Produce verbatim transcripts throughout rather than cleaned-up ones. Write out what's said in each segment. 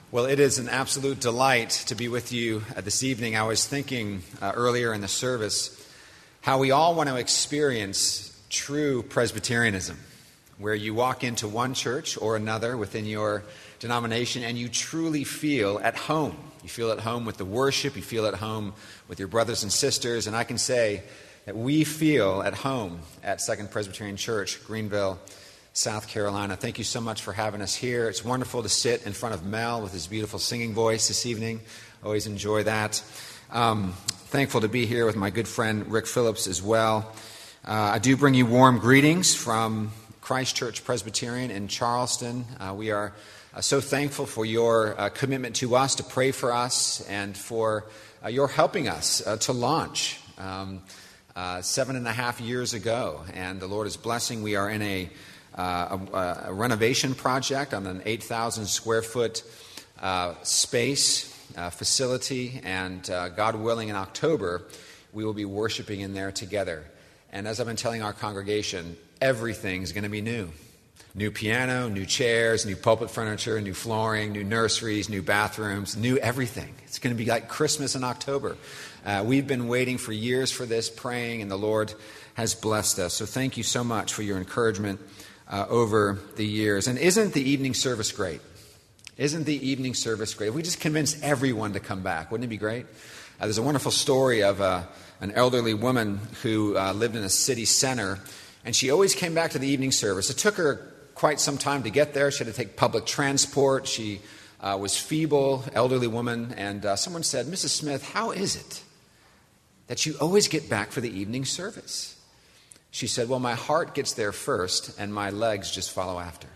Well, it is an absolute delight to be with you uh, this evening. I was thinking uh, earlier in the service how we all want to experience true Presbyterianism, where you walk into one church or another within your denomination and you truly feel at home. You feel at home with the worship, you feel at home with your brothers and sisters, and I can say that we feel at home at Second Presbyterian Church, Greenville, South Carolina. Thank you so much for having us here. It's wonderful to sit in front of Mel with his beautiful singing voice this evening. Always enjoy that. Um, thankful to be here with my good friend Rick Phillips as well. Uh, I do bring you warm greetings from Christ Church Presbyterian in Charleston. Uh, we are uh, so thankful for your uh, commitment to us, to pray for us, and for uh, your helping us uh, to launch um, uh, seven and a half years ago. And the Lord is blessing. We are in a Uh, a, a renovation project on an eight thousand square foot uh, space, uh, facility, and uh, God willing, in October, we will be worshiping in there together. And as I've been telling our congregation, everything's going to be new. New piano, new chairs, new pulpit furniture, new flooring, new nurseries, new bathrooms, new everything. It's going to be like Christmas in October. Uh, we've been waiting for years for this, praying, and the Lord has blessed us. So thank you so much for your encouragement Uh, over the years. And isn't the evening service great? Isn't the evening service great? If we just convince everyone to come back, wouldn't it be great? Uh, there's a wonderful story of uh, an elderly woman who uh, lived in a city center, and she always came back to the evening service. It took her quite some time to get there. She had to take public transport. She uh, was feeble, elderly woman, and uh, someone said, "Missus Smith, how is it that you always get back for the evening service?" She said, "Well, my heart gets there first, and my legs just follow after."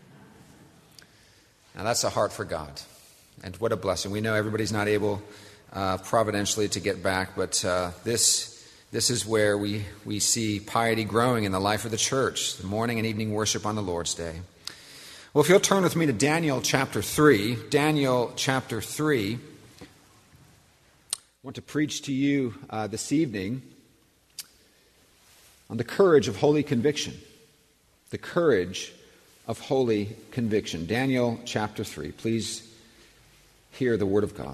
Now, that's a heart for God. And what a blessing. We know everybody's not able uh, providentially to get back, but uh, this this is where we, we see piety growing in the life of the church, the morning and evening worship on the Lord's Day. Well, if you'll turn with me to Daniel chapter three, Daniel chapter three, I want to preach to you uh, this evening on the courage of holy conviction. The courage of holy conviction. Daniel chapter three. Please hear the word of God.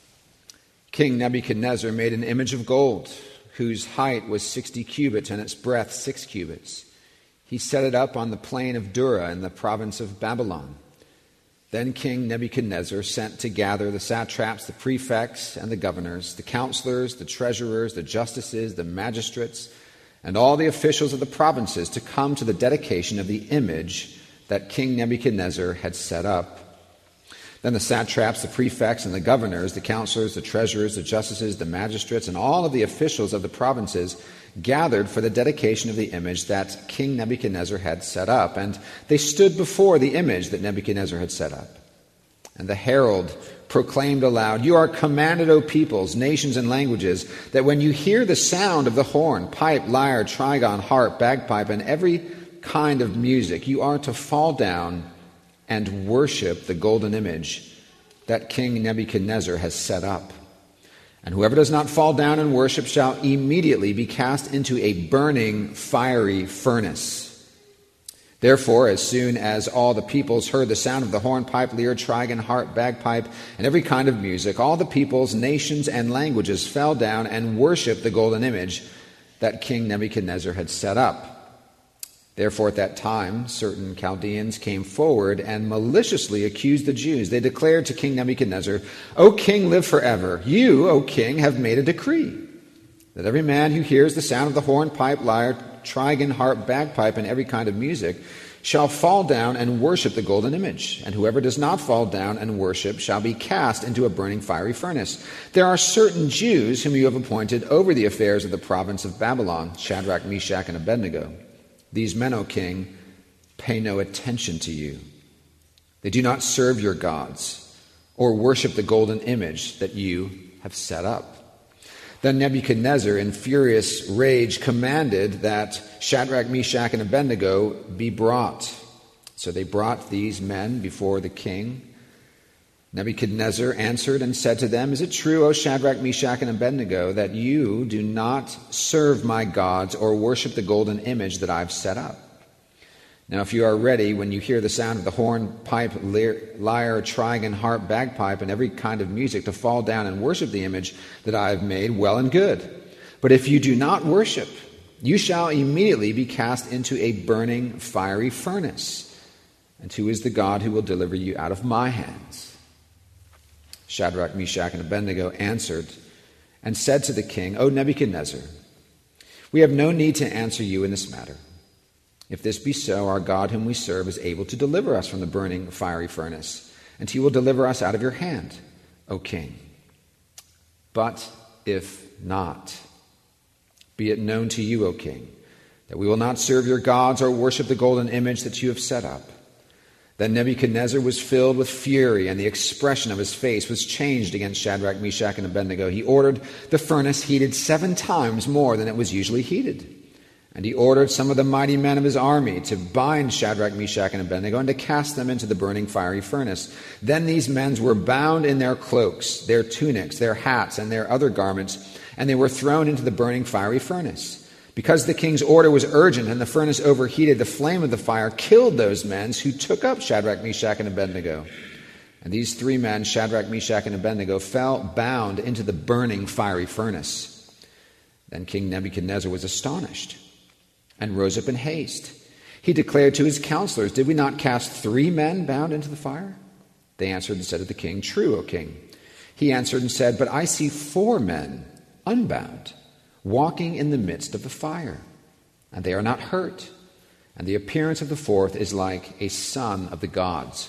King Nebuchadnezzar made an image of gold, whose height was sixty cubits and its breadth six cubits. He set it up on the plain of Dura in the province of Babylon. Then King Nebuchadnezzar sent to gather the satraps, the prefects, and the governors, the counselors, the treasurers, the justices, the magistrates, and all the officials of the provinces to come to the dedication of the image that King Nebuchadnezzar had set up. Then the satraps, the prefects, and the governors, the counselors, the treasurers, the justices, the magistrates, and all of the officials of the provinces gathered for the dedication of the image that King Nebuchadnezzar had set up. And they stood before the image that Nebuchadnezzar had set up. And the herald proclaimed aloud, "You are commanded, O peoples, nations, and languages, that when you hear the sound of the horn, pipe, lyre, trigon, harp, bagpipe, and every kind of music, you are to fall down and worship the golden image that King Nebuchadnezzar has set up. And whoever does not fall down and worship shall immediately be cast into a burning, fiery furnace. Therefore, as soon as all the peoples heard the sound of the horn, pipe, lyre, trigon, harp, bagpipe, and every kind of music, all the peoples, nations, and languages fell down and worshipped the golden image that King Nebuchadnezzar had set up. Therefore, at that time, certain Chaldeans came forward and maliciously accused the Jews. They declared to King Nebuchadnezzar, "O king, live forever. You, O king, have made a decree that every man who hears the sound of the horn, pipe, lyre, trigon, harp, bagpipe, and every kind of music shall fall down and worship the golden image. And whoever does not fall down and worship shall be cast into a burning fiery furnace. There are certain Jews whom you have appointed over the affairs of the province of Babylon, Shadrach, Meshach, and Abednego. These men, O king, pay no attention to you. They do not serve your gods or worship the golden image that you have set up." Then Nebuchadnezzar, in furious rage, commanded that Shadrach, Meshach, and Abednego be brought. So they brought these men before the king. Nebuchadnezzar answered and said to them, "Is it true, O Shadrach, Meshach, and Abednego, that you do not serve my gods or worship the golden image that I've set up?" Now if you are ready, when you hear the sound of the horn, pipe, lyre, trigon, harp, bagpipe, and every kind of music, to fall down and worship the image that I have made, well and good. But if you do not worship, you shall immediately be cast into a burning fiery furnace. And who is the God who will deliver you out of my hands?" Shadrach, Meshach, and Abednego answered and said to the king, "O Nebuchadnezzar, we have no need to answer you in this matter. If this be so, our God whom we serve is able to deliver us from the burning fiery furnace, and he will deliver us out of your hand, O king. But if not, be it known to you, O king, that we will not serve your gods or worship the golden image that you have set up." Then Nebuchadnezzar was filled with fury, and the expression of his face was changed against Shadrach, Meshach, and Abednego. He ordered the furnace heated seven times more than it was usually heated. And he ordered some of the mighty men of his army to bind Shadrach, Meshach, and Abednego and to cast them into the burning fiery furnace. Then these men were bound in their cloaks, their tunics, their hats, and their other garments, and they were thrown into the burning fiery furnace. Because the king's order was urgent and the furnace overheated, the flame of the fire killed those men who took up Shadrach, Meshach, and Abednego. And these three men, Shadrach, Meshach, and Abednego, fell bound into the burning fiery furnace. Then King Nebuchadnezzar was astonished and rose up in haste. He declared to his counselors, "Did we not cast three men bound into the fire?" They answered and said to the king, "True, O king." He answered and said, "But I see four men unbound, walking in the midst of the fire, and they are not hurt. And the appearance of the fourth is like a son of the gods."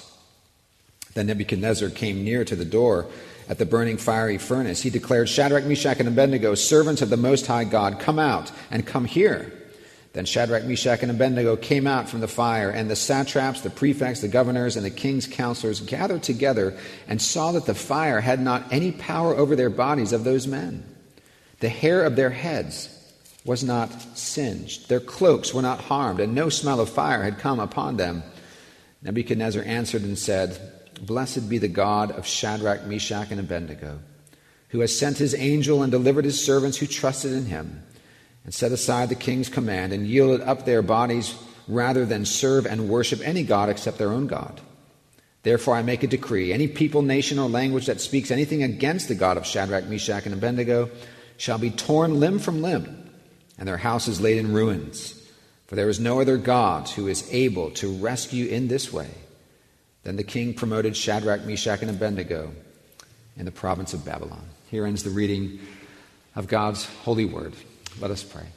Then Nebuchadnezzar came near to the door at the burning fiery furnace. He declared, "Shadrach, Meshach, and Abednego, servants of the Most High God, come out and come here." Then Shadrach, Meshach, and Abednego came out from the fire, and the satraps, the prefects, the governors, and the king's counselors gathered together and saw that the fire had not any power over their bodies of those men. The hair of their heads was not singed. Their cloaks were not harmed, and no smell of fire had come upon them. Nebuchadnezzar answered and said, "Blessed be the God of Shadrach, Meshach, and Abednego, who has sent his angel and delivered his servants who trusted in him, and set aside the king's command and yielded up their bodies rather than serve and worship any god except their own God. Therefore I make a decree, any people, nation, or language that speaks anything against the God of Shadrach, Meshach, and Abednego shall be torn limb from limb, and their houses laid in ruins. For there is no other God who is able to rescue in this way." Then the king promoted Shadrach, Meshach, and Abednego in the province of Babylon. Here ends the reading of God's holy word. Let us pray.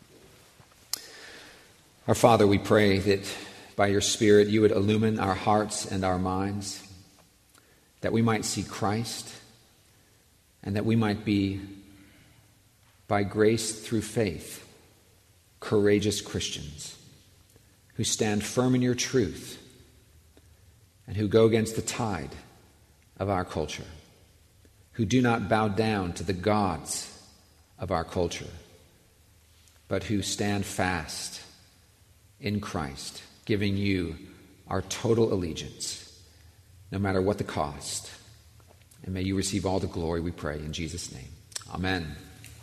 Our Father, we pray that by your Spirit you would illumine our hearts and our minds, that we might see Christ, and that we might be, by grace through faith, courageous Christians who stand firm in your truth and who go against the tide of our culture, who do not bow down to the gods of our culture, but who stand fast in Christ, giving you our total allegiance, no matter what the cost. And may you receive all the glory, we pray, in Jesus' name. Amen.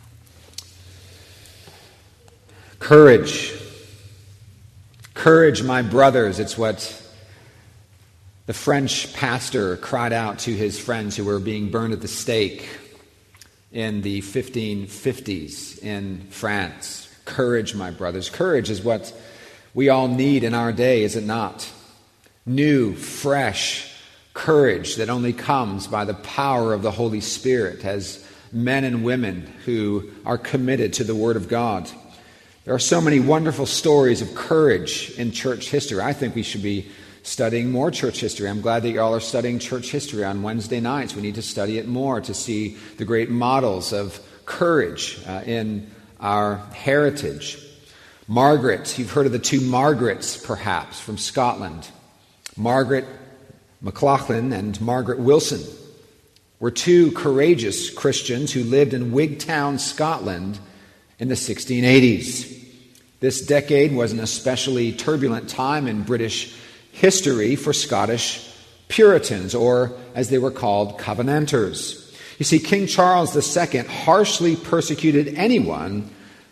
Courage. Courage, my brothers. It's what the French pastor cried out to his friends who were being burned at the stake in the fifteen fifties in France. Courage, my brothers. Courage is what we all need in our day, is it not? New, fresh courage that only comes by the power of the Holy Spirit as men and women who are committed to the Word of God. There are so many wonderful stories of courage in church history. I think we should be studying more church history. I'm glad that you all are studying church history on Wednesday nights. We need to study it more to see the great models of courage uh, in our heritage. Margaret, you've heard of the two Margarets, perhaps, from Scotland. Margaret MacLachlan and Margaret Wilson were two courageous Christians who lived in Wigtown, Scotland in the sixteen eighties. This decade was an especially turbulent time in British history for Scottish Puritans, or as they were called, Covenanters. You see, King Charles the Second harshly persecuted anyone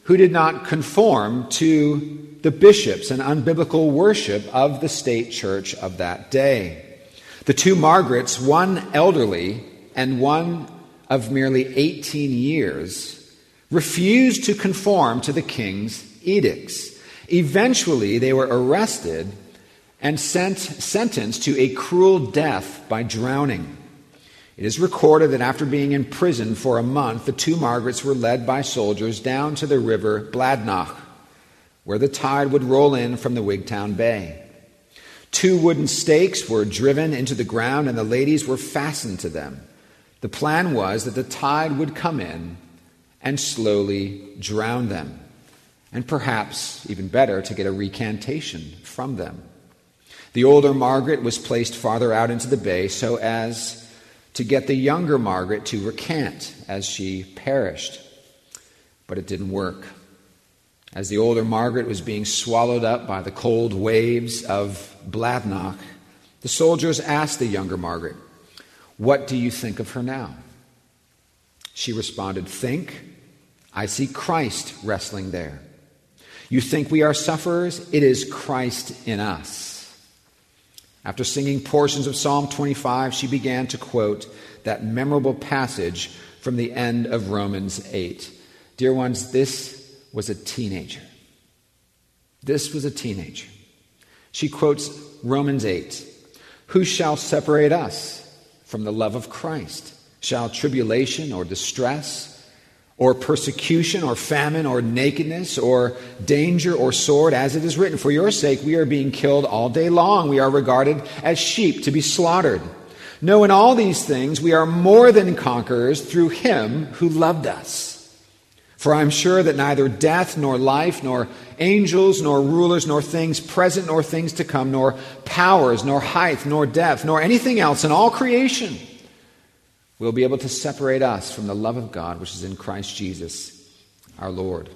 who did not conform to the bishops and unbiblical worship of the state church of that day. The two Margarets, one elderly and one of merely eighteen years, refused to conform to the king's edicts. Eventually, they were arrested and sent, sentenced to a cruel death by drowning. It is recorded that after being in prison for a month, the two Margarets were led by soldiers down to the river Bladnoch, where the tide would roll in from the Wigtown Bay. Two wooden stakes were driven into the ground, and the ladies were fastened to them. The plan was that the tide would come in and slowly drown them, and perhaps, even better, to get a recantation from them. The older Margaret was placed farther out into the bay so as to get the younger Margaret to recant as she perished. But it didn't work. As the older Margaret was being swallowed up by the cold waves of Bladnoch, the soldiers asked the younger Margaret, "What do you think of her now?" She responded, "Think? I see Christ wrestling there. You think we are sufferers? It is Christ in us." After singing portions of Psalm twenty-five, she began to quote that memorable passage from the end of Romans eight. Dear ones, this was a teenager. This was a teenager. She quotes Romans eight. "Who shall separate us from the love of Christ? Shall tribulation or distress or persecution or famine or nakedness or danger or sword, as it is written, for your sake we are being killed all day long. We are regarded as sheep to be slaughtered. No, in all these things we are more than conquerors through him who loved us. For I am sure that neither death nor life, nor angels, nor rulers, nor things present, nor things to come, nor powers, nor height, nor depth, nor anything else in all creation will be able to separate us from the love of God which is in Christ Jesus our Lord."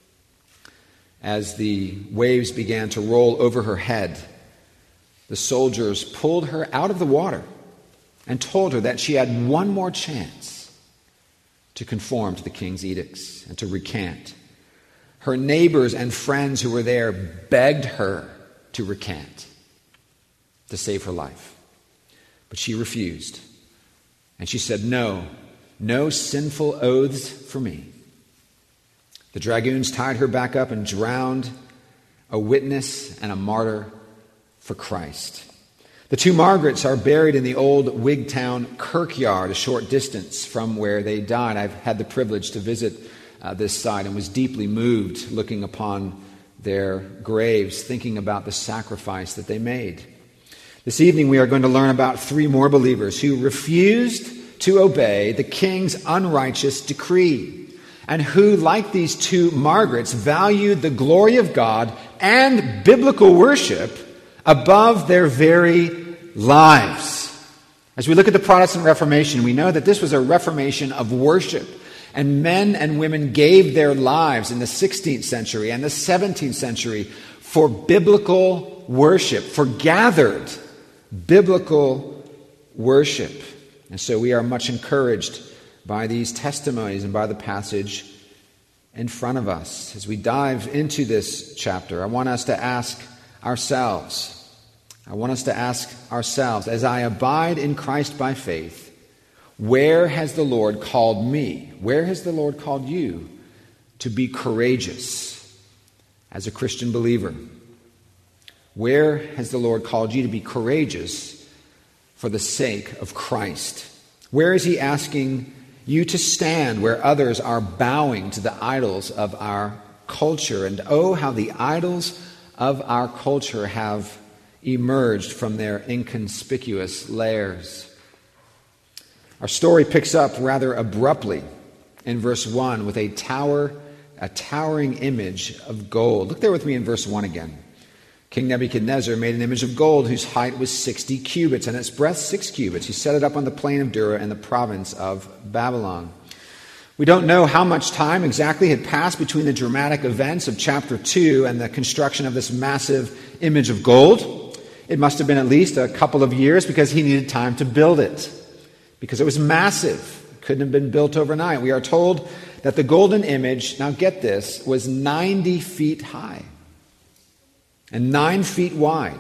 As the waves began to roll over her head, the soldiers pulled her out of the water and told her that she had one more chance to conform to the king's edicts and to recant. Her neighbors and friends who were there begged her to recant, to save her life. But she refused. And she said, "No, no sinful oaths for me." The dragoons tied her back up and drowned, a witness and a martyr for Christ. The two Margarets are buried in the old Wigtown kirkyard, a short distance from where they died. I've had the privilege to visit uh, this site and was deeply moved looking upon their graves, thinking about the sacrifice that they made. This evening we are going to learn about three more believers who refused to obey the king's unrighteous decree, and who, like these two Margarets, valued the glory of God and biblical worship above their very lives. As we look at the Protestant Reformation, we know that this was a reformation of worship, and men and women gave their lives in the sixteenth century and the seventeenth century for biblical worship, for gathered biblical worship. And so we are much encouraged by these testimonies and by the passage in front of us. As we dive into this chapter, I want us to ask ourselves, I want us to ask ourselves, as I abide in Christ by faith, where has the Lord called me? Where has the Lord called you to be courageous as a Christian believer? Where has the Lord called you to be courageous for the sake of Christ? Where is he asking you to stand where others are bowing to the idols of our culture? And oh, how the idols of our culture have emerged from their inconspicuous lairs. Our story picks up rather abruptly in verse one with a tower, a towering image of gold. Look there with me in verse one again. King Nebuchadnezzar made an image of gold whose height was sixty cubits and its breadth six cubits. He set it up on the plain of Dura in the province of Babylon. We don't know how much time exactly had passed between the dramatic events of chapter two and the construction of this massive image of gold. It must have been at least a couple of years because he needed time to build it, because it was massive. It couldn't have been built overnight. We are told that the golden image, now get this, was ninety feet high and nine feet wide.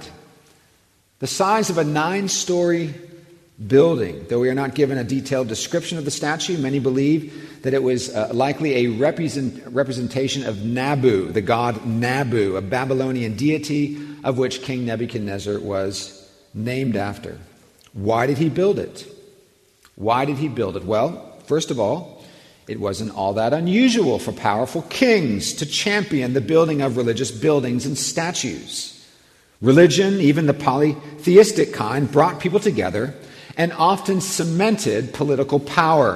The size of a nine-story building. Though we are not given a detailed description of the statue, many believe that it was uh, likely a represent, representation of Nabu, the god Nabu, a Babylonian deity of which King Nebuchadnezzar was named after. Why did he build it? Why did he build it? Well, first of all, it wasn't all that unusual for powerful kings to champion the building of religious buildings and statues. Religion, even the polytheistic kind, brought people together and often cemented political power.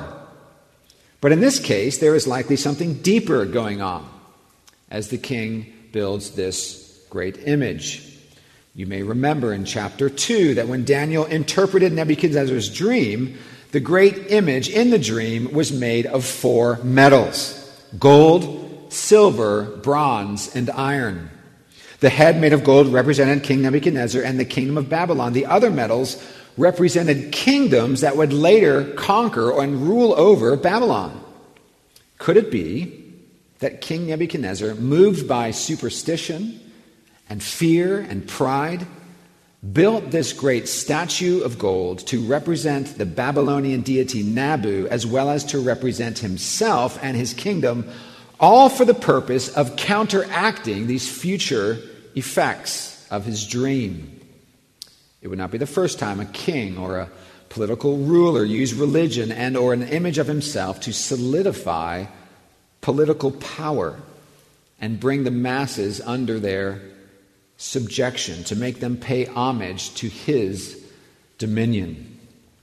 But in this case, there is likely something deeper going on as the king builds this great image. You may remember in chapter two that when Daniel interpreted Nebuchadnezzar's dream, the great image in the dream was made of four metals: gold, silver, bronze, and iron. The head made of gold represented King Nebuchadnezzar and the kingdom of Babylon. The other metals represented kingdoms that would later conquer and rule over Babylon. Could it be that King Nebuchadnezzar, moved by superstition and fear and pride, built this great statue of gold to represent the Babylonian deity Nabu, as well as to represent himself and his kingdom, all for the purpose of counteracting these future effects of his dream? It would not be the first time a king or a political ruler used religion and or an image of himself to solidify political power and bring the masses under their subjection, to make them pay homage to his dominion.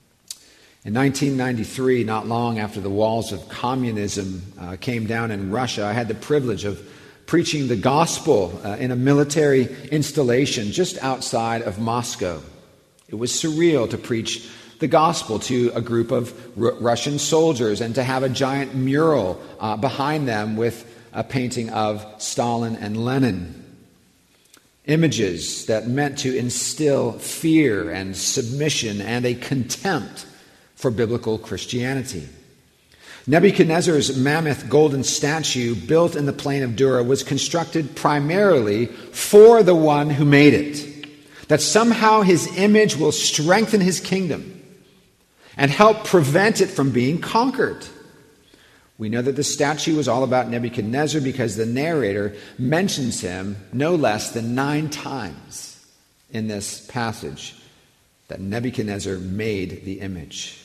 In nineteen ninety-three, not long after the walls of communism uh, came down in Russia, I had the privilege of preaching the gospel uh, in a military installation just outside of Moscow. It was surreal to preach the gospel to a group of R- Russian soldiers and to have a giant mural uh, behind them with a painting of Stalin and Lenin. Images that meant to instill fear and submission and a contempt for biblical Christianity. Nebuchadnezzar's mammoth golden statue built in the plain of Dura was constructed primarily for the one who made it, that somehow his image will strengthen his kingdom and help prevent it from being conquered. We know that the statue was all about Nebuchadnezzar because the narrator mentions him no less than nine times in this passage, that Nebuchadnezzar made the image.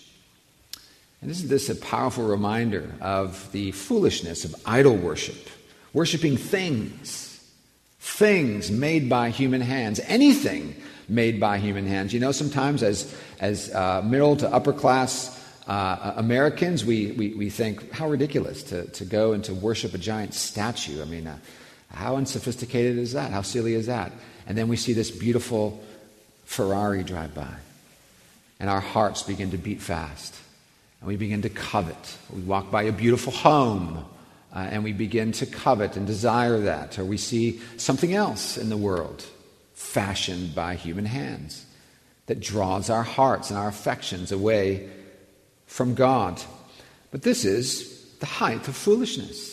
And isn't this a powerful reminder of the foolishness of idol worship? Worshiping things, things made by human hands, anything made by human hands. You know, sometimes as as uh, middle to upper class uh, Americans, we, we, we think, how ridiculous to, to go and to worship a giant statue. I mean, uh, how unsophisticated is that? How silly is that? And then we see this beautiful Ferrari drive by, and our hearts begin to beat fast. And we begin to covet. We walk by a beautiful home, uh, and we begin to covet and desire that. Or we see something else in the world fashioned by human hands that draws our hearts and our affections away from God. But this is the height of foolishness.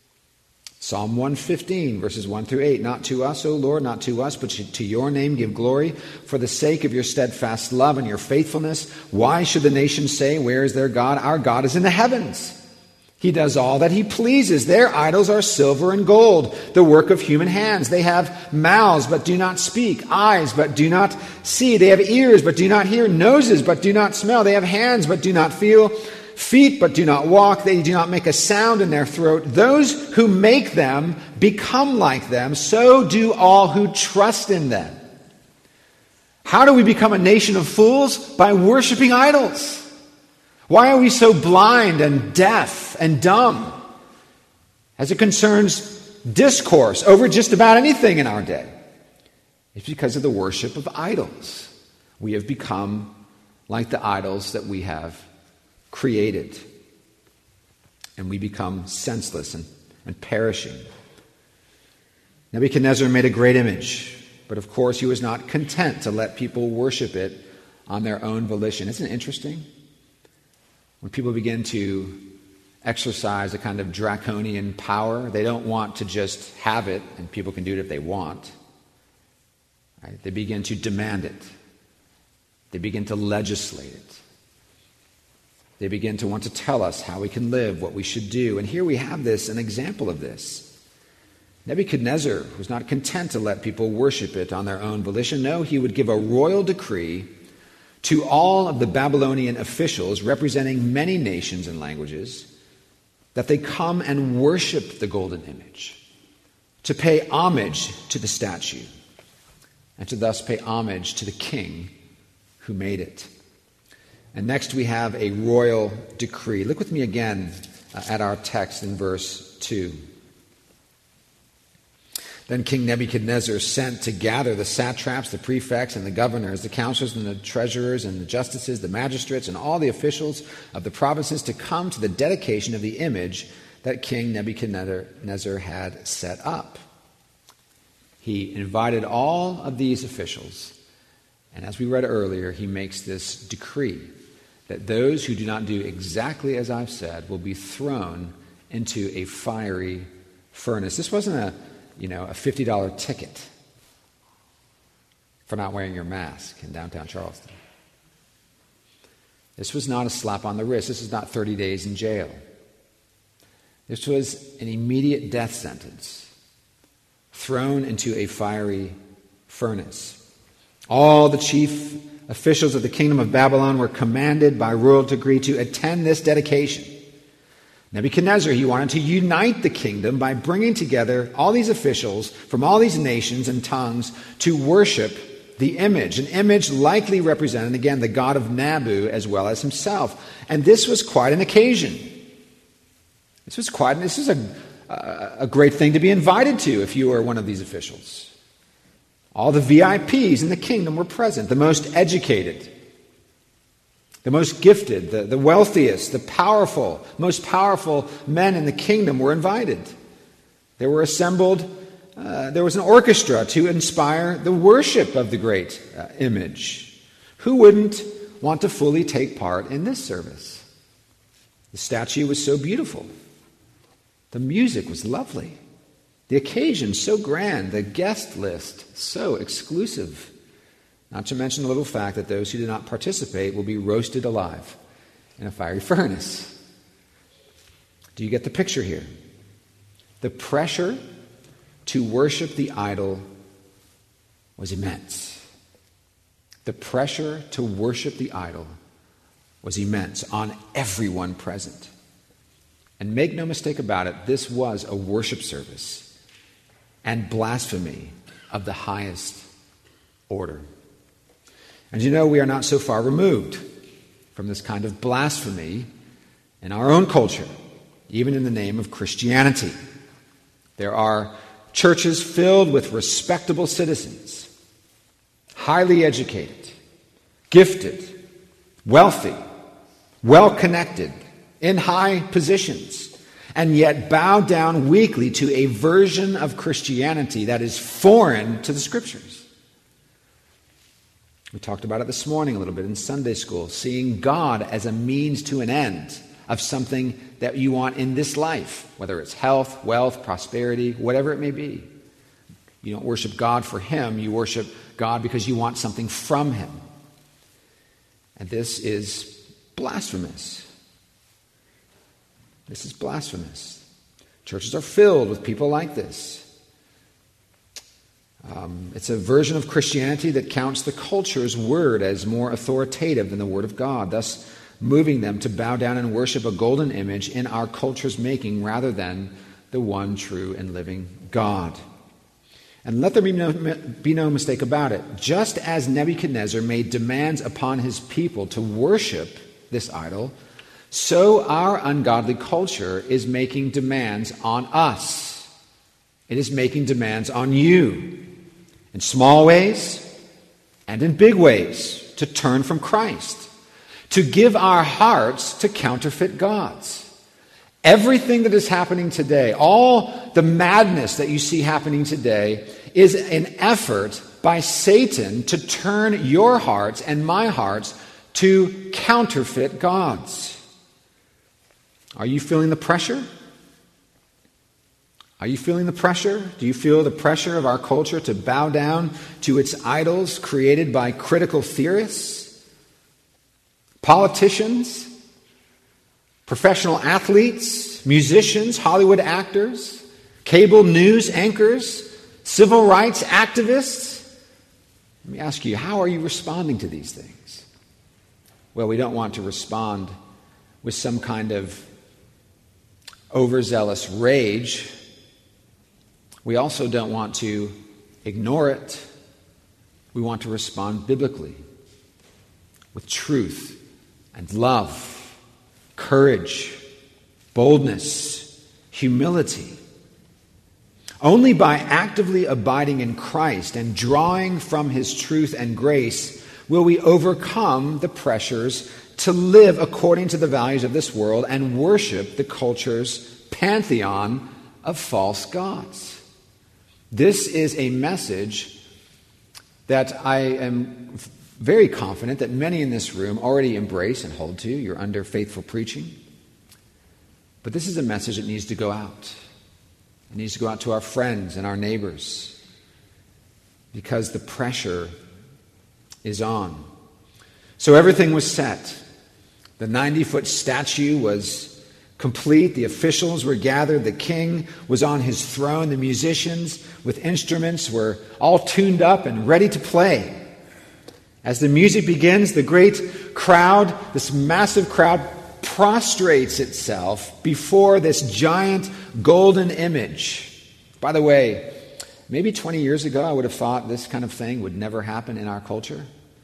Psalm one fifteen, verses one through eight. Not to us, O Lord, not to us, but to your name give glory, for the sake of your steadfast love and your faithfulness. Why should the nations say, where is their God? Our God is in the heavens. He does all that he pleases. Their idols are silver and gold, the work of human hands. They have mouths, but do not speak, eyes, but do not see. They have ears, but do not hear, noses, but do not smell. They have hands, but do not feel, feet, but do not walk. They do not make a sound in their throat. Those who make them become like them. So do all who trust in them. How do we become a nation of fools? By worshiping idols. Why are we so blind and deaf and dumb as it concerns discourse over just about anything in our day? It's because of the worship of idols. We have become like the idols that we have created, and we become senseless and, and perishing. Nebuchadnezzar made a great image, but of course he was not content to let people worship it on their own volition. Isn't it interesting? When people begin to exercise a kind of draconian power. They don't want to just have it, and people can do it if they want. Right? They begin to demand it. They begin to legislate it. They begin to want to tell us how we can live, what we should do. And here we have this, an example of this. Nebuchadnezzar was not content to let people worship it on their own volition. No, he would give a royal decree to all of the Babylonian officials representing many nations and languages that they come and worship the golden image, to pay homage to the statue, and to thus pay homage to the king who made it. And next we have a royal decree. Look with me again uh, at our text in verse two. Then King Nebuchadnezzar sent to gather the satraps, the prefects, and the governors, the counselors, and the treasurers, and the justices, the magistrates, and all the officials of the provinces to come to the dedication of the image that King Nebuchadnezzar had set up. He invited all of these officials, and as we read earlier, he makes this decree that those who do not do exactly as I've said will be thrown into a fiery furnace. This wasn't a You know, a fifty dollars ticket for not wearing your mask in downtown Charleston. This was not a slap on the wrist. This is not thirty days in jail. This was an immediate death sentence, thrown into a fiery furnace. All the chief officials of the kingdom of Babylon were commanded by royal decree to attend this dedication. Nebuchadnezzar, he wanted to unite the kingdom by bringing together all these officials from all these nations and tongues to worship the image, an image likely representing, again, the god of Nabu as well as himself. And this was quite an occasion. This was quite, this is a, a great thing to be invited to if you were one of these officials. All the V I Ps in the kingdom were present, the most educated, the most gifted, the, the wealthiest, the powerful, most powerful men in the kingdom were invited. They were assembled. Uh, there was an orchestra to inspire the worship of the great uh, image. Who wouldn't want to fully take part in this service? The statue was so beautiful. The music was lovely. The occasion so grand. The guest list so exclusive. Not to mention the little fact that those who do not participate will be roasted alive in a fiery furnace. Do you get the picture here? The pressure to worship the idol was immense. The pressure to worship the idol was immense on everyone present. And make no mistake about it, this was a worship service and blasphemy of the highest order. And you know, we are not so far removed from this kind of blasphemy in our own culture, even in the name of Christianity. There are churches filled with respectable citizens, highly educated, gifted, wealthy, well-connected, in high positions, and yet bow down weakly to a version of Christianity that is foreign to the Scriptures. We talked about it this morning a little bit in Sunday school, seeing God as a means to an end of something that you want in this life, whether it's health, wealth, prosperity, whatever it may be. You don't worship God for Him, you worship God because you want something from Him. And this is blasphemous. This is blasphemous. Churches are filled with people like this. Um, it's a version of Christianity that counts the culture's word as more authoritative than the word of God, thus moving them to bow down and worship a golden image in our culture's making rather than the one true and living God. And let there be no, be no mistake about it. Just as Nebuchadnezzar made demands upon his people to worship this idol, so our ungodly culture is making demands on us. It is making demands on you. In small ways and in big ways, to turn from Christ, to give our hearts to counterfeit gods. Everything that is happening today, all the madness that you see happening today, is an effort by Satan to turn your hearts and my hearts to counterfeit gods. Are you feeling the pressure? Are you feeling the pressure? Do you feel the pressure of our culture to bow down to its idols created by critical theorists, politicians, professional athletes, musicians, Hollywood actors, cable news anchors, civil rights activists? Let me ask you, how are you responding to these things? Well, we don't want to respond with some kind of overzealous rage. We also don't want to ignore it. We want to respond biblically with truth and love, courage, boldness, humility. Only by actively abiding in Christ and drawing from His truth and grace will we overcome the pressures to live according to the values of this world and worship the culture's pantheon of false gods. This is a message that I am very confident that many in this room already embrace and hold to. You're under faithful preaching. But this is a message that needs to go out. It needs to go out to our friends and our neighbors because the pressure is on. So everything was set. The ninety-foot statue was complete. The officials were gathered. The king was on his throne. The musicians with instruments were all tuned up and ready to play. As the music begins, the great crowd, this massive crowd, prostrates itself before this giant golden image. By the way, maybe twenty years ago I would have thought this kind of thing would never happen in our culture.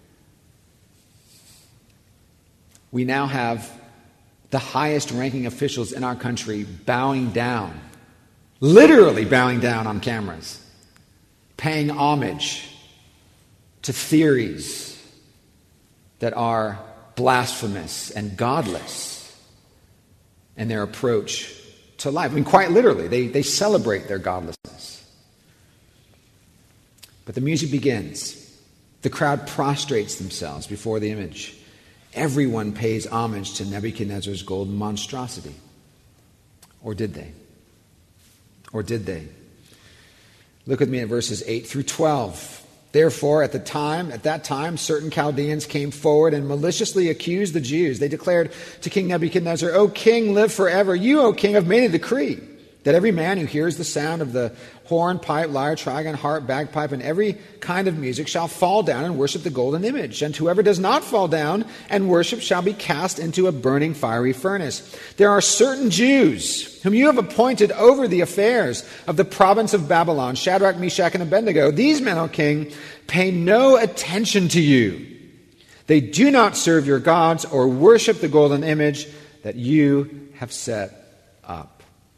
We now have the highest ranking officials in our country bowing down, literally bowing down on cameras, paying homage to theories that are blasphemous and godless in their approach to life. I mean, quite literally, they, they celebrate their godlessness. But the music begins. The crowd prostrates themselves before the image. Everyone pays homage to Nebuchadnezzar's golden monstrosity. Or did they? Or did they? Look with me at verses eight through twelve. Therefore, at the time, at that time, certain Chaldeans came forward and maliciously accused the Jews. They declared to King Nebuchadnezzar, O king, live forever. You, O king, have made a decree that every man who hears the sound of the horn, pipe, lyre, trigon, harp, bagpipe, and every kind of music shall fall down and worship the golden image. And whoever does not fall down and worship shall be cast into a burning fiery furnace. There are certain Jews whom you have appointed over the affairs of the province of Babylon, Shadrach, Meshach, and Abednego. These men, O king, pay no attention to you. They do not serve your gods or worship the golden image that you have set up.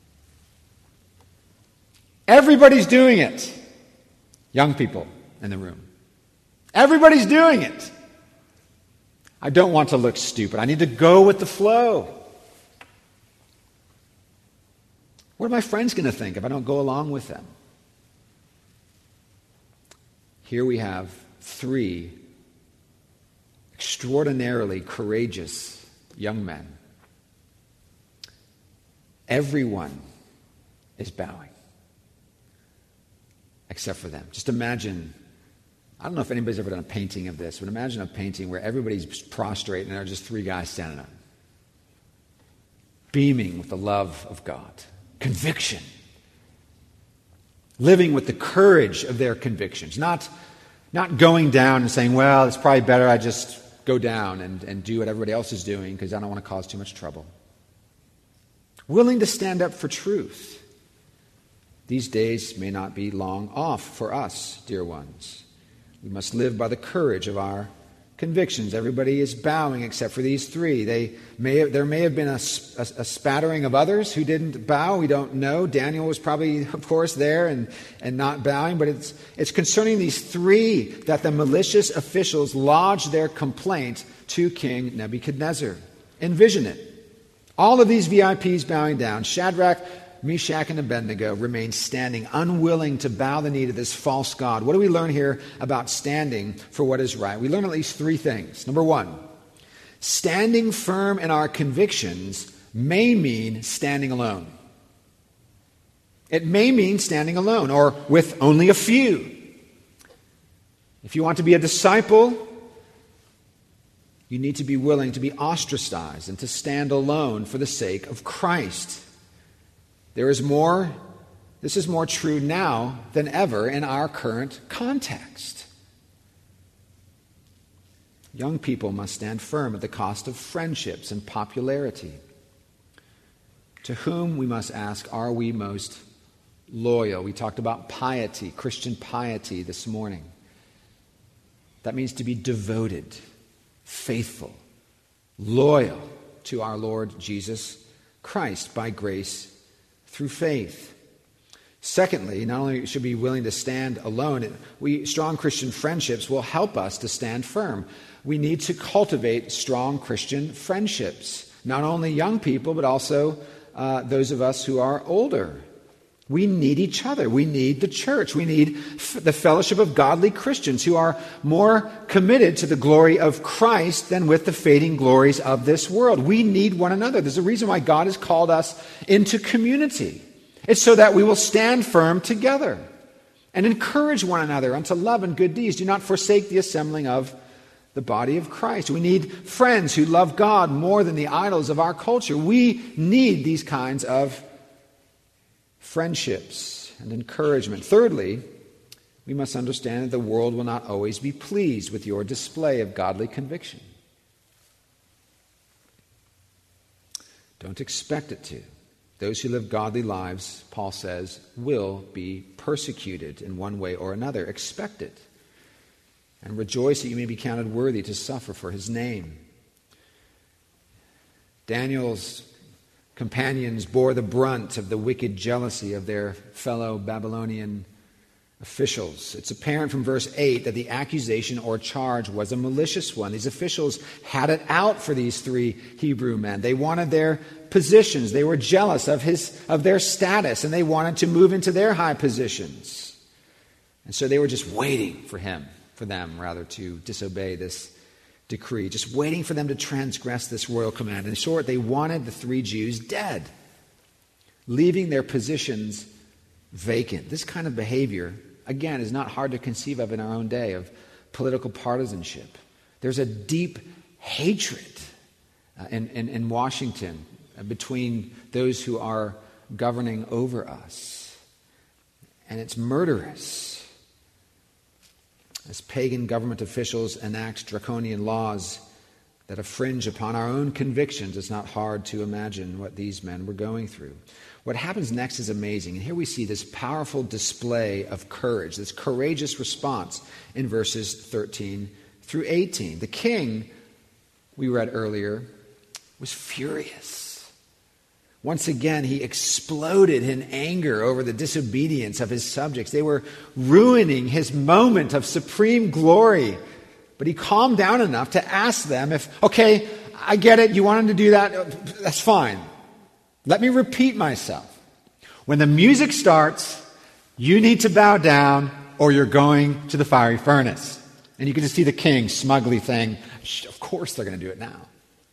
Everybody's doing it. Young people in the room. Everybody's doing it. I don't want to look stupid. I need to go with the flow. What are my friends going to think if I don't go along with them? Here we have three extraordinarily courageous young men. Everyone is bowing. Except for them. Just imagine, I don't know if anybody's ever done a painting of this, but imagine a painting where everybody's prostrate and there are just three guys standing up. Beaming with the love of God. Conviction. Living with the courage of their convictions. Not, not going down and saying, well, it's probably better I just go down and, and do what everybody else is doing because I don't want to cause too much trouble. Willing to stand up for truth. These days may not be long off for us, dear ones. We must live by the courage of our convictions. Everybody is bowing except for these three. They may have, there may have been a, a, a spattering of others who didn't bow. We don't know. Daniel was probably, of course, there and, and not bowing. But it's, it's concerning these three that the malicious officials lodged their complaint to King Nebuchadnezzar. Envision it. All of these V I Ps bowing down. Shadrach, Meshach, and Abednego remain standing, unwilling to bow the knee to this false god. What do we learn here about standing for what is right? We learn at least three things. Number one, standing firm in our convictions may mean standing alone. It may mean standing alone or with only a few. If you want to be a disciple, you need to be willing to be ostracized and to stand alone for the sake of Christ. There is more, this is more true now than ever in our current context. Young people must stand firm at the cost of friendships and popularity. To whom, we must ask, are we most loyal? We talked about piety, Christian piety this morning. That means to be devoted, faithful, loyal to our Lord Jesus Christ by grace through faith. Secondly, not only should we be willing to stand alone, we strong Christian friendships will help us to stand firm. We need to cultivate strong Christian friendships, not only young people, but also uh, those of us who are older. We need each other. We need the church. We need f- the fellowship of godly Christians who are more committed to the glory of Christ than with the fading glories of this world. We need one another. There's a reason why God has called us into community. It's so that we will stand firm together and encourage one another unto love and good deeds. Do not forsake the assembling of the body of Christ. We need friends who love God more than the idols of our culture. We need these kinds of friendships and encouragement. Thirdly, we must understand that the world will not always be pleased with your display of godly conviction. Don't expect it to. Those who live godly lives, Paul says, will be persecuted in one way or another. Expect it. And rejoice that you may be counted worthy to suffer for his name. Daniel's companions bore the brunt of the wicked jealousy of their fellow Babylonian officials. It's apparent from verse eight that the accusation or charge was a malicious one. These officials had it out for these three Hebrew men. They wanted their positions. They were jealous of his of their status, and they wanted to move into their high positions. And so they were just waiting for him, for them rather, to disobey this decree, just waiting for them to transgress this royal command. In short, they wanted the three Jews dead, leaving their positions vacant. This kind of behavior, again, is not hard to conceive of in our own day, of political partisanship. There's a deep hatred uh, in, in, in Washington uh, between those who are governing over us. And it's murderous. As pagan government officials enact draconian laws that infringe upon our own convictions, it's not hard to imagine what these men were going through. What happens next is amazing. And here we see this powerful display of courage, this courageous response in verses thirteen through eighteen. The king, we read earlier, was furious. Once again, he exploded in anger over the disobedience of his subjects. They were ruining his moment of supreme glory. But he calmed down enough to ask them if, okay, I get it, you wanted to do that, that's fine. Let me repeat myself. When the music starts, you need to bow down or you're going to the fiery furnace. And you can just see the king smugly saying, of course they're going to do it now.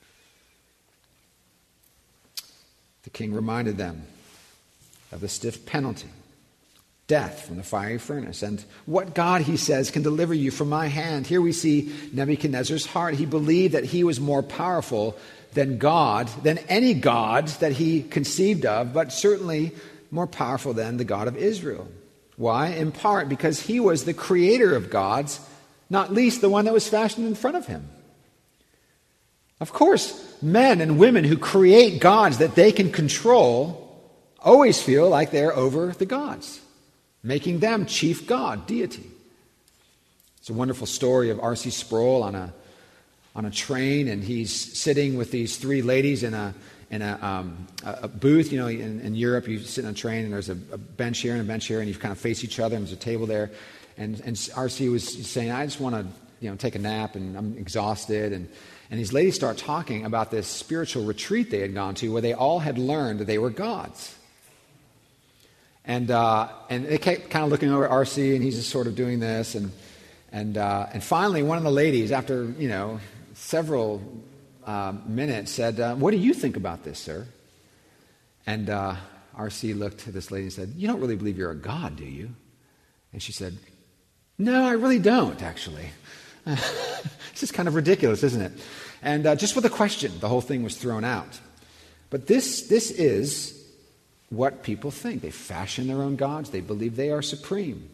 The king reminded them of the stiff penalty, death from the fiery furnace. And what God, he says, can deliver you from my hand? Here we see Nebuchadnezzar's heart. He believed that he was more powerful than God, than any God that he conceived of, but certainly more powerful than the God of Israel. Why? In part because he was the creator of gods, not least the one that was fashioned in front of him. Of course, men and women who create gods that they can control always feel like they're over the gods, making them chief god, deity. It's a wonderful story of R C Sproul on a on a train, and he's sitting with these three ladies in a in a, um, a booth. You know, in, in Europe, you sit on a train, and there's a, a bench here and a bench here, and you kind of face each other, and there's a table there. And, and R C was saying, I just want to, you know, take a nap, and I'm exhausted. And, and these ladies start talking about this spiritual retreat they had gone to where they all had learned that they were gods. And uh, and they kept kind of looking over at R C, and he's just sort of doing this. And and uh, and finally, one of the ladies, after, you know, several uh, minute said, uh, what do you think about this, sir? And uh, R C looked at this lady and said, you don't really believe you're a god, do you? And she said, no, I really don't, actually. This is kind of ridiculous, isn't it? And uh, just with a question, the whole thing was thrown out. But this, this is what people think. They fashion their own gods. They believe they are supreme.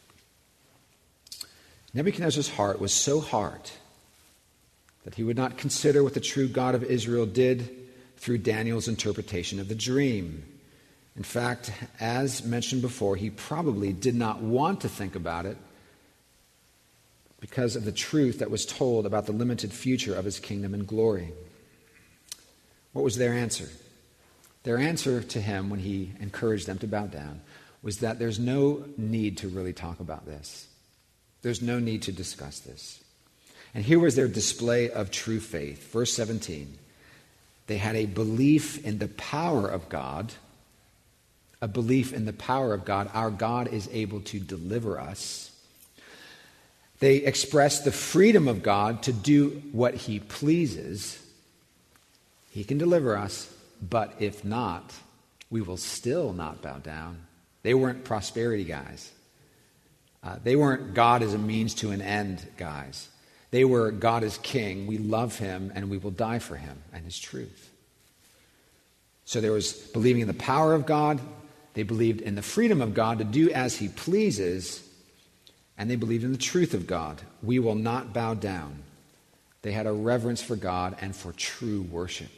Nebuchadnezzar's heart was so hard that he would not consider what the true God of Israel did through Daniel's interpretation of the dream. In fact, as mentioned before, he probably did not want to think about it because of the truth that was told about the limited future of his kingdom and glory. What was their answer? Their answer to him when he encouraged them to bow down was that there's no need to really talk about this. There's no need to discuss this. And here was their display of true faith. Verse seventeen. They had a belief in the power of God, a belief in the power of God. Our God is able to deliver us. They expressed the freedom of God to do what he pleases. He can deliver us, but if not, we will still not bow down. They weren't prosperity guys. Uh, they weren't God as a means to an end guys. They were God is king. We love him and we will die for him and his truth. So there was believing in the power of God. They believed in the freedom of God to do as he pleases. And they believed in the truth of God. We will not bow down. They had a reverence for God and for true worship.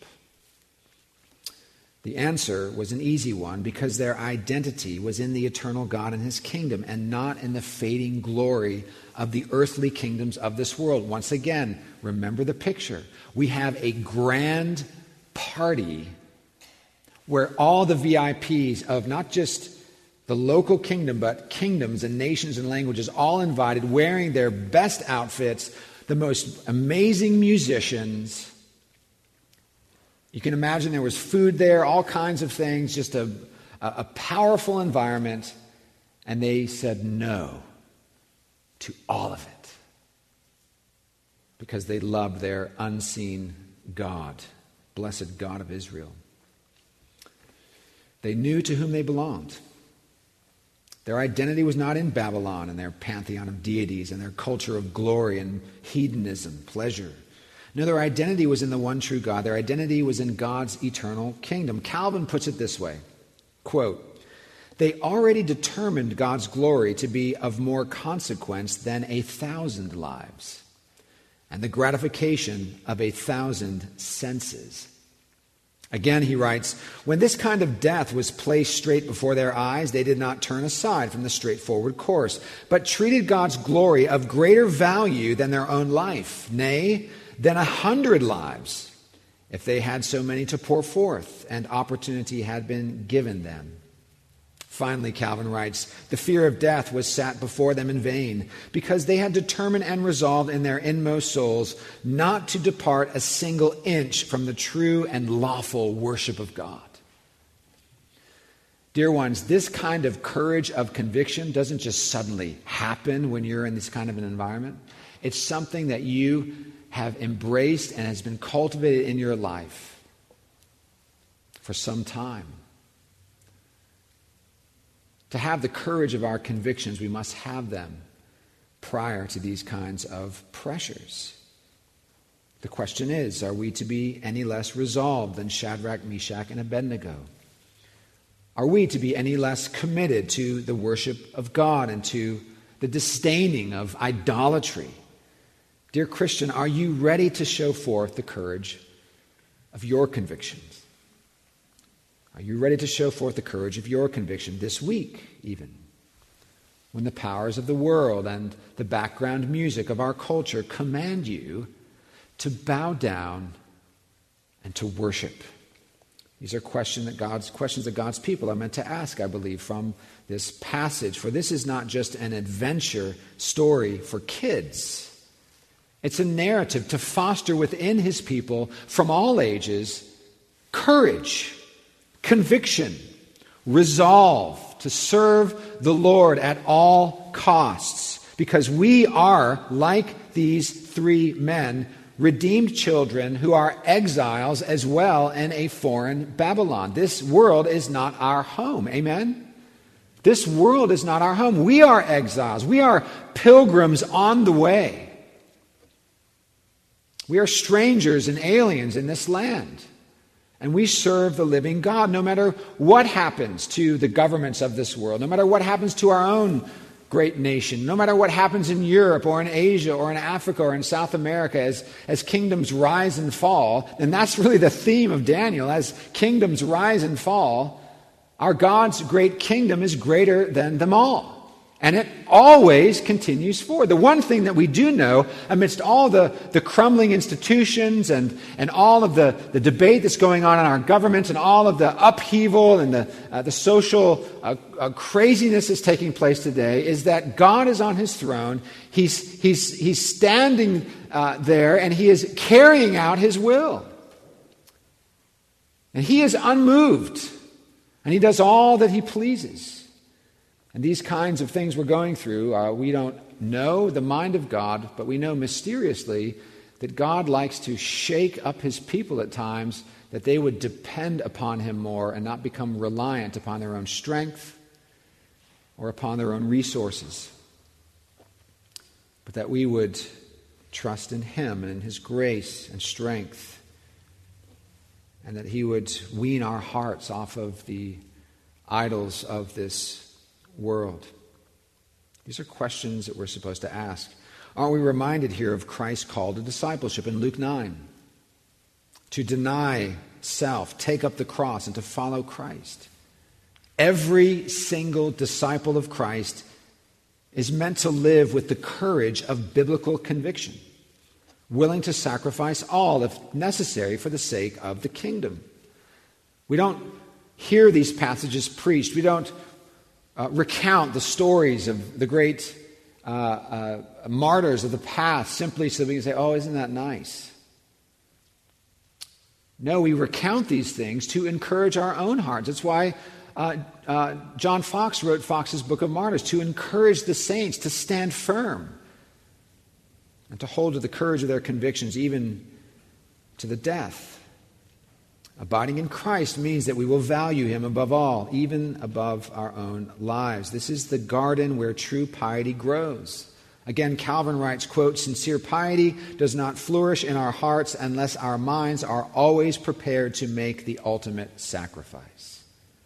The answer was an easy one because their identity was in the eternal God and his kingdom and not in the fading glory of the earthly kingdoms of this world. Once again, remember the picture. We have a grand party where all the V I Ps of not just the local kingdom, but kingdoms and nations and languages, all invited, wearing their best outfits, the most amazing musicians. You can imagine there was food there, all kinds of things, just a, a powerful environment. And they said no to all of it because they loved their unseen God, blessed God of Israel. They knew to whom they belonged. Their identity was not in Babylon and their pantheon of deities and their culture of glory and hedonism, pleasure. No, their identity was in the one true God. Their identity was in God's eternal kingdom. Calvin puts it this way, quote, they already determined God's glory to be of more consequence than a thousand lives and the gratification of a thousand senses. Again, he writes, when this kind of death was placed straight before their eyes, they did not turn aside from the straightforward course, but treated God's glory of greater value than their own life, nay, than a hundred lives, if they had so many to pour forth and opportunity had been given them. Finally, Calvin writes, the fear of death was sat before them in vain, because they had determined and resolved in their inmost souls not to depart a single inch from the true and lawful worship of God. Dear ones, this kind of courage of conviction doesn't just suddenly happen when you're in this kind of an environment. It's something that you have embraced and has been cultivated in your life for some time. To have the courage of our convictions, we must have them prior to these kinds of pressures. The question is, are we to be any less resolved than Shadrach, Meshach, and Abednego? Are we to be any less committed to the worship of God and to the disdaining of idolatry? Dear Christian, are you ready to show forth the courage of your convictions? Are you ready to show forth the courage of your conviction this week, even? When the powers of the world and the background music of our culture command you to bow down and to worship. These are questions that God's questions that God's people are meant to ask, I believe, from this passage. For this is not just an adventure story for kids. It's a narrative to foster within his people from all ages courage, conviction, resolve to serve the Lord at all costs. Because we are, like these three men, redeemed children who are exiles as well in a foreign Babylon. This world is not our home. Amen? This world is not our home. We are exiles. We are pilgrims on the way. We are strangers and aliens in this land. And we serve the living God no matter what happens to the governments of this world, no matter what happens to our own great nation, no matter what happens in Europe or in Asia or in Africa or in South America as, as kingdoms rise and fall. And that's really the theme of Daniel. As kingdoms rise and fall, our God's great kingdom is greater than them all. And it always continues forward. The one thing that we do know, amidst all the, the crumbling institutions and, and all of the, the debate that's going on in our government and all of the upheaval and the, uh, the social uh, uh, craziness that's taking place today, is that God is on his throne. He's, he's, he's standing uh, there and he is carrying out his will. And he is unmoved. And he does all that he pleases. And these kinds of things we're going through, uh, we don't know the mind of God, but we know mysteriously that God likes to shake up his people at times, that they would depend upon him more and not become reliant upon their own strength or upon their own resources, but that we would trust in him and in his grace and strength, and that he would wean our hearts off of the idols of this world. These are questions that we're supposed to ask. Aren't we reminded here of Christ's call to discipleship in Luke nine? To deny self, take up the cross, and to follow Christ. Every single disciple of Christ is meant to live with the courage of biblical conviction, willing to sacrifice all, if necessary, for the sake of the kingdom. We don't hear these passages preached. We don't Uh, recount the stories of the great uh, uh, martyrs of the past simply so we can say, oh, isn't that nice? No, we recount these things to encourage our own hearts. That's why uh, uh, John Foxe wrote Foxe's Book of Martyrs, to encourage the saints to stand firm and to hold to the courage of their convictions even to the death. Abiding in Christ means that we will value him above all, even above our own lives. This is the garden where true piety grows. Again, Calvin writes, quote, "Sincere piety does not flourish in our hearts unless our minds are always prepared to make the ultimate sacrifice."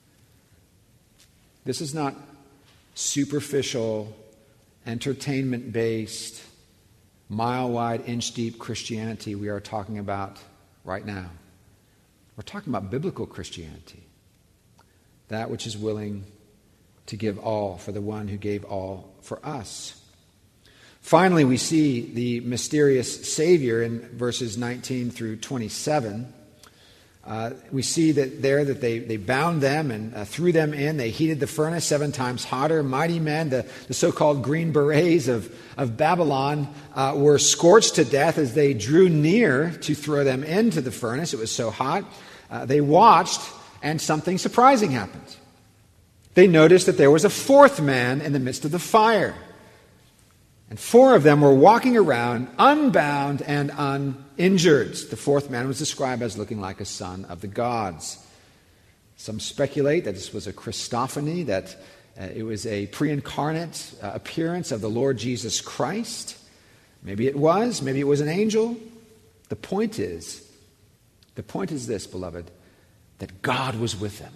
This is not superficial, entertainment-based, mile-wide, inch-deep Christianity we are talking about right now. We're talking about biblical Christianity, that which is willing to give all for the one who gave all for us. Finally, we see the mysterious Savior in verses nineteen through twenty-seven. Uh, we see that there that they, they bound them and uh, threw them in. They heated the furnace seven times hotter. Mighty men, the, the so-called green berets of, of Babylon, uh, were scorched to death as they drew near to throw them into the furnace. It was so hot. Uh, they watched, and something surprising happened. They noticed that there was a fourth man in the midst of the fire. And four of them were walking around unbound and uninjured. The fourth man was described as looking like a son of the gods. Some speculate that this was a Christophany, that uh, it was a pre-incarnate uh, appearance of the Lord Jesus Christ. Maybe it was. Maybe it was an angel. The point is, the point is this, beloved, that God was with them.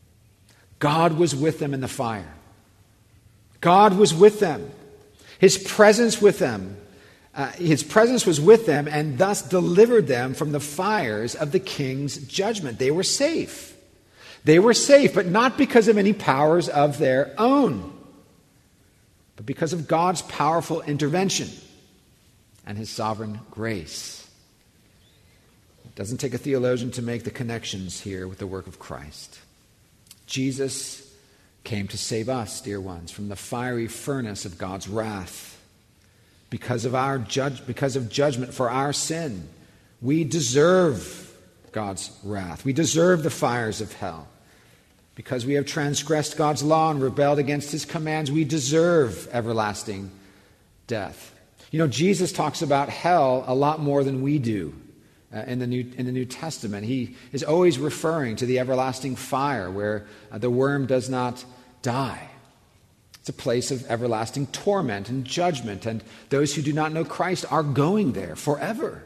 God was with them in the fire. God was with them. His presence with them, uh, his presence was with them and thus delivered them from the fires of the king's judgment. They were safe. They were safe, but not because of any powers of their own, but because of God's powerful intervention and his sovereign grace. It doesn't take a theologian to make the connections here with the work of Christ. Jesus came to save us, dear ones, from the fiery furnace of God's wrath. Because of our judge, because of judgment for our sin, we deserve God's wrath. We deserve the fires of hell. Because we have transgressed God's law and rebelled against his commands, we deserve everlasting death. You know, Jesus talks about hell a lot more than we do uh, in the New in the New Testament. He is always referring to the everlasting fire where uh, the worm does not die. It's a place of everlasting torment and judgment, and those who do not know Christ are going there forever.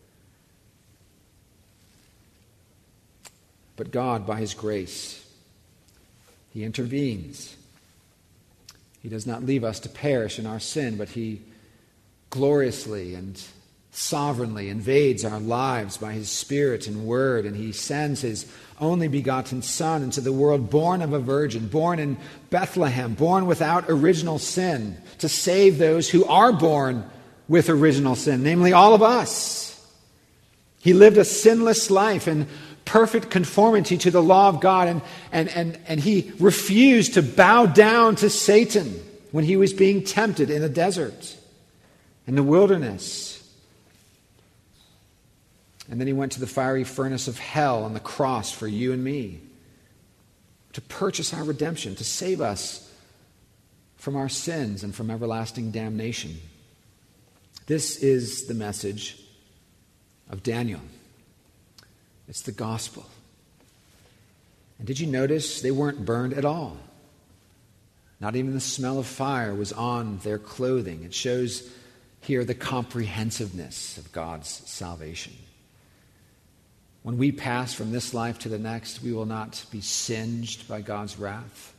But God, by his grace, he intervenes. He does not leave us to perish in our sin, but he gloriously and sovereignly invades our lives by his Spirit and word, and he sends his only begotten Son into the world, born of a virgin, born in Bethlehem, born without original sin, to save those who are born with original sin, namely all of us. He lived a sinless life in perfect conformity to the law of God, and, and, and, and he refused to bow down to Satan when he was being tempted in the desert, in the wilderness. And then he went to the fiery furnace of hell on the cross for you and me to purchase our redemption, to save us from our sins and from everlasting damnation. This is the message of Daniel. It's the gospel. And did you notice they weren't burned at all? Not even the smell of fire was on their clothing. It shows here the comprehensiveness of God's salvation. When we pass from this life to the next, we will not be singed by God's wrath.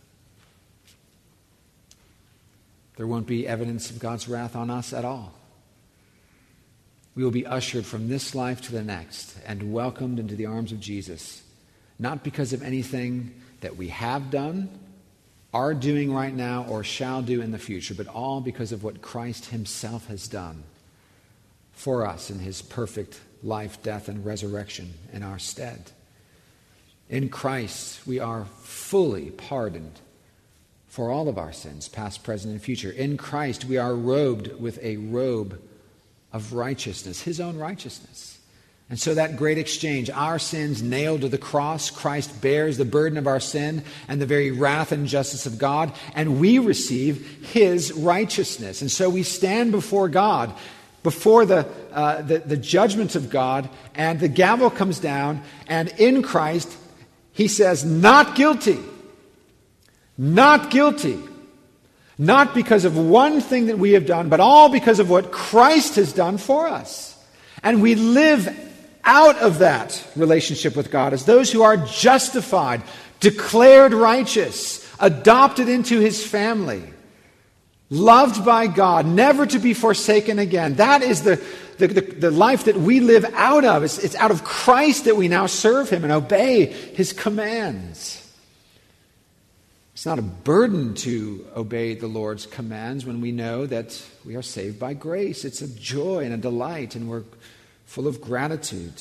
There won't be evidence of God's wrath on us at all. We will be ushered from this life to the next and welcomed into the arms of Jesus, not because of anything that we have done, are doing right now, or shall do in the future, but all because of what Christ himself has done for us in his perfect life, death, and resurrection in our stead. In Christ, we are fully pardoned for all of our sins, past, present, and future. In Christ, we are robed with a robe of righteousness, his own righteousness. And so that great exchange, our sins nailed to the cross, Christ bears the burden of our sin and the very wrath and justice of God, and we receive his righteousness. And so we stand before God, before the, uh, the, the judgment of God, and the gavel comes down, and in Christ, he says, not guilty. Not guilty. Not because of one thing that we have done, but all because of what Christ has done for us. And we live out of that relationship with God as those who are justified, declared righteous, adopted into his family, loved by God, never to be forsaken again. That is the, the, the, the life that we live out of. It's, it's out of Christ that we now serve him and obey his commands. It's not a burden to obey the Lord's commands when we know that we are saved by grace. It's a joy and a delight, and we're full of gratitude.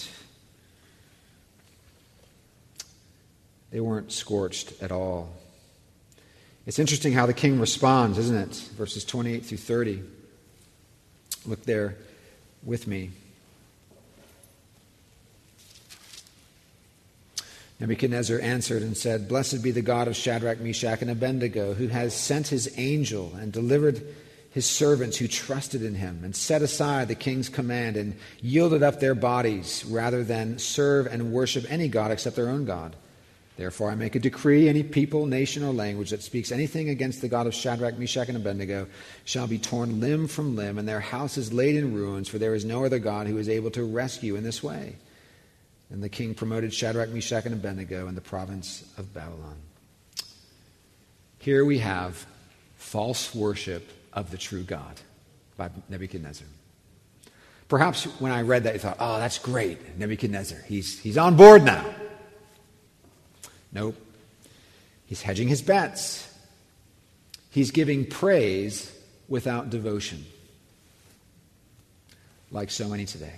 They weren't scorched at all. It's interesting how the king responds, isn't it? Verses twenty-eight through thirty. Look there with me. Nebuchadnezzar answered and said, "Blessed be the God of Shadrach, Meshach, and Abednego, who has sent his angel and delivered his servants who trusted in him, and set aside the king's command and yielded up their bodies rather than serve and worship any god except their own God. Therefore I make a decree, any people, nation, or language that speaks anything against the God of Shadrach, Meshach, and Abednego shall be torn limb from limb, and their house is laid in ruins, for there is no other God who is able to rescue in this way." And the king promoted Shadrach, Meshach, and Abednego in the province of Babylon. Here we have false worship of the true God by Nebuchadnezzar. Perhaps when I read that, you thought, oh, that's great, Nebuchadnezzar. He's, he's on board now. Nope. He's hedging his bets. He's giving praise without devotion. Like so many today.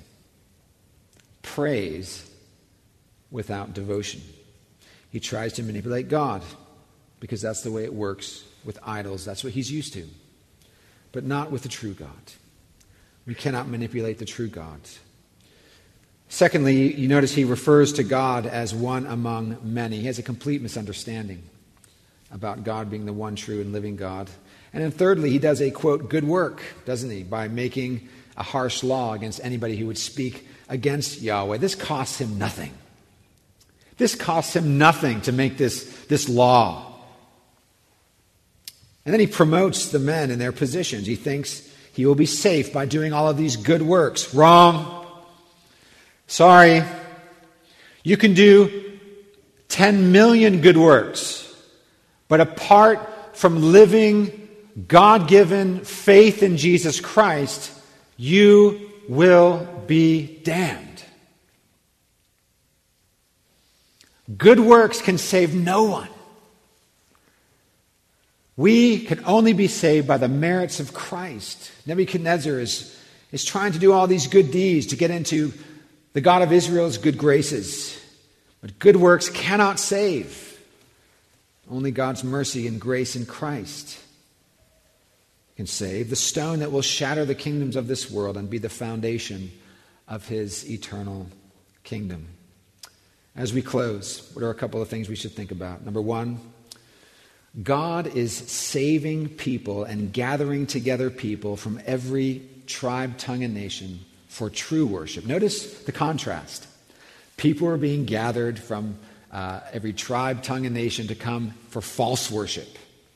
Praise without devotion. He tries to manipulate God because that's the way it works with idols. That's what he's used to. But not with the true God. We cannot manipulate the true God. Secondly, you notice he refers to God as one among many. He has a complete misunderstanding about God being the one true and living God. And then thirdly, he does a, quote, good work, doesn't he, by making a harsh law against anybody who would speak against Yahweh. This costs him nothing. This costs him nothing to make this, this law. And then he promotes the men in their positions. He thinks he will be safe by doing all of these good works. Wrong. Sorry. You can do ten million good works, but apart from living God-given faith in Jesus Christ, you will be damned. Good works can save no one. We can only be saved by the merits of Christ. Nebuchadnezzar is, is trying to do all these good deeds to get into the God of Israel's good graces. But good works cannot save. Only God's mercy and grace in Christ can save. The stone that will shatter the kingdoms of this world and be the foundation of his eternal kingdom. As we close, what are a couple of things we should think about? Number one, God is saving people and gathering together people from every tribe, tongue, and nation for true worship. Notice the contrast. People are being gathered from uh, every tribe, tongue, and nation to come for false worship.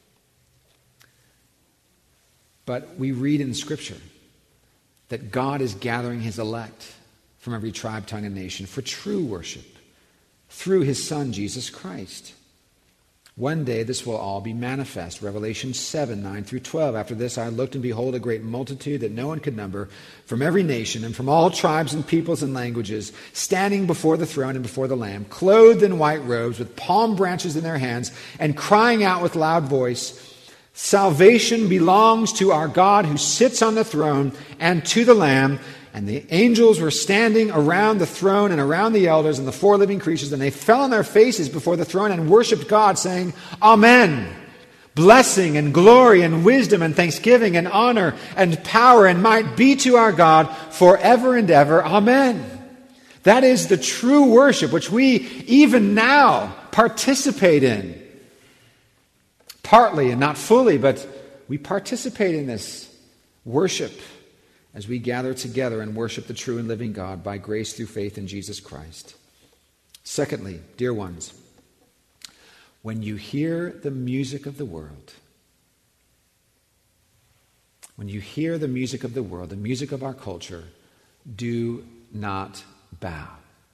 But we read in Scripture that God is gathering his elect from every tribe, tongue, and nation for true worship through his Son, Jesus Christ. One day this will all be manifest. Revelation seven, nine through twelve. After this I looked, and behold, a great multitude that no one could number, from every nation and from all tribes and peoples and languages, standing before the throne and before the Lamb, clothed in white robes, with palm branches in their hands, and crying out with loud voice, "Salvation belongs to our God who sits on the throne and to the Lamb." And the angels were standing around the throne and around the elders and the four living creatures, and they fell on their faces before the throne and worshipped God, saying, "Amen. Blessing and glory and wisdom and thanksgiving and honor and power and might be to our God forever and ever. Amen." That is the true worship which we even now participate in. Partly and not fully, but we participate in this worship as we gather together and worship the true and living God by grace through faith in Jesus Christ. Secondly, dear ones, when you hear the music of the world, when you hear the music of the world, the music of our culture, do not bow.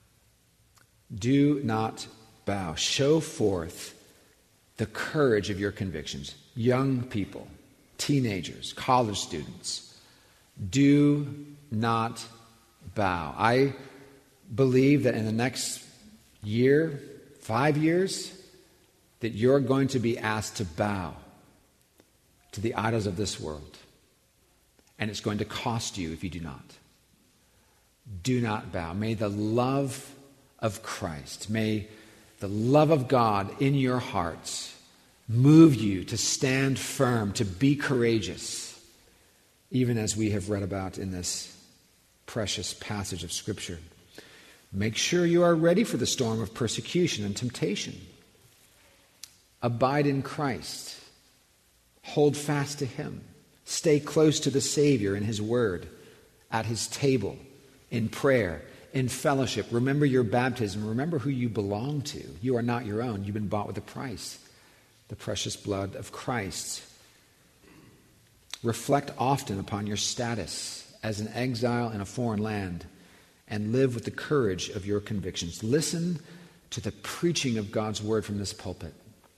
Do not bow. Show forth the courage of your convictions. Young people, teenagers, college students, do not bow. I believe that in the next year, five years, that you're going to be asked to bow to the idols of this world. And it's going to cost you if you do not. Do not bow. May the love of Christ, may the love of God in your hearts move you to stand firm, to be courageous, even as we have read about in this precious passage of Scripture. Make sure you are ready for the storm of persecution and temptation. Abide in Christ. Hold fast to him. Stay close to the Savior in his word, at his table, in prayer, in fellowship. Remember your baptism. Remember who you belong to. You are not your own. You've been bought with a price, the precious blood of Christ. Reflect often upon your status as an exile in a foreign land and live with the courage of your convictions. Listen to the preaching of God's word from this pulpit.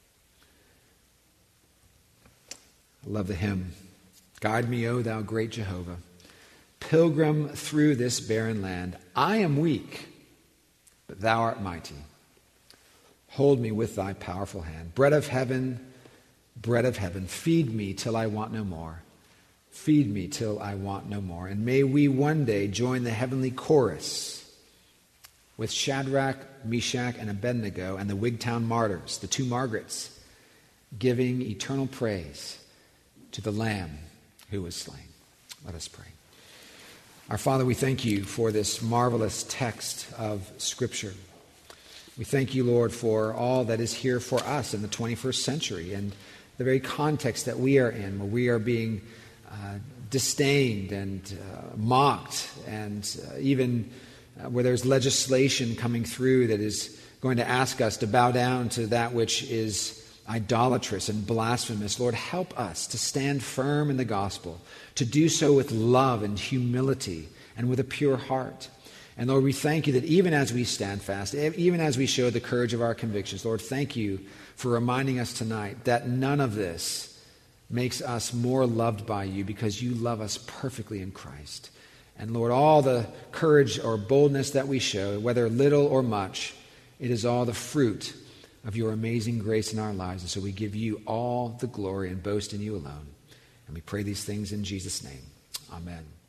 I love the hymn, "Guide me, O thou great Jehovah, pilgrim through this barren land. I am weak, but thou art mighty. Hold me with thy powerful hand. Bread of heaven, bread of heaven, feed me till I want no more. Feed me till I want no more." And may we one day join the heavenly chorus with Shadrach, Meshach, and Abednego and the Wigtown martyrs, the two Margarets, giving eternal praise to the Lamb who was slain. Let us pray. Our Father, we thank you for this marvelous text of Scripture. We thank you, Lord, for all that is here for us in the twenty-first century. And the very context that we are in, where we are being uh, disdained and uh, mocked, and uh, even uh, where there's legislation coming through that is going to ask us to bow down to that which is idolatrous and blasphemous. Lord, help us to stand firm in the gospel, to do so with love and humility and with a pure heart. And Lord, we thank you that even as we stand fast, even as we show the courage of our convictions, Lord, thank you for reminding us tonight that none of this makes us more loved by you, because you love us perfectly in Christ. And Lord, all the courage or boldness that we show, whether little or much, it is all the fruit of your amazing grace in our lives. And so we give you all the glory and boast in you alone. And we pray these things in Jesus' name. Amen.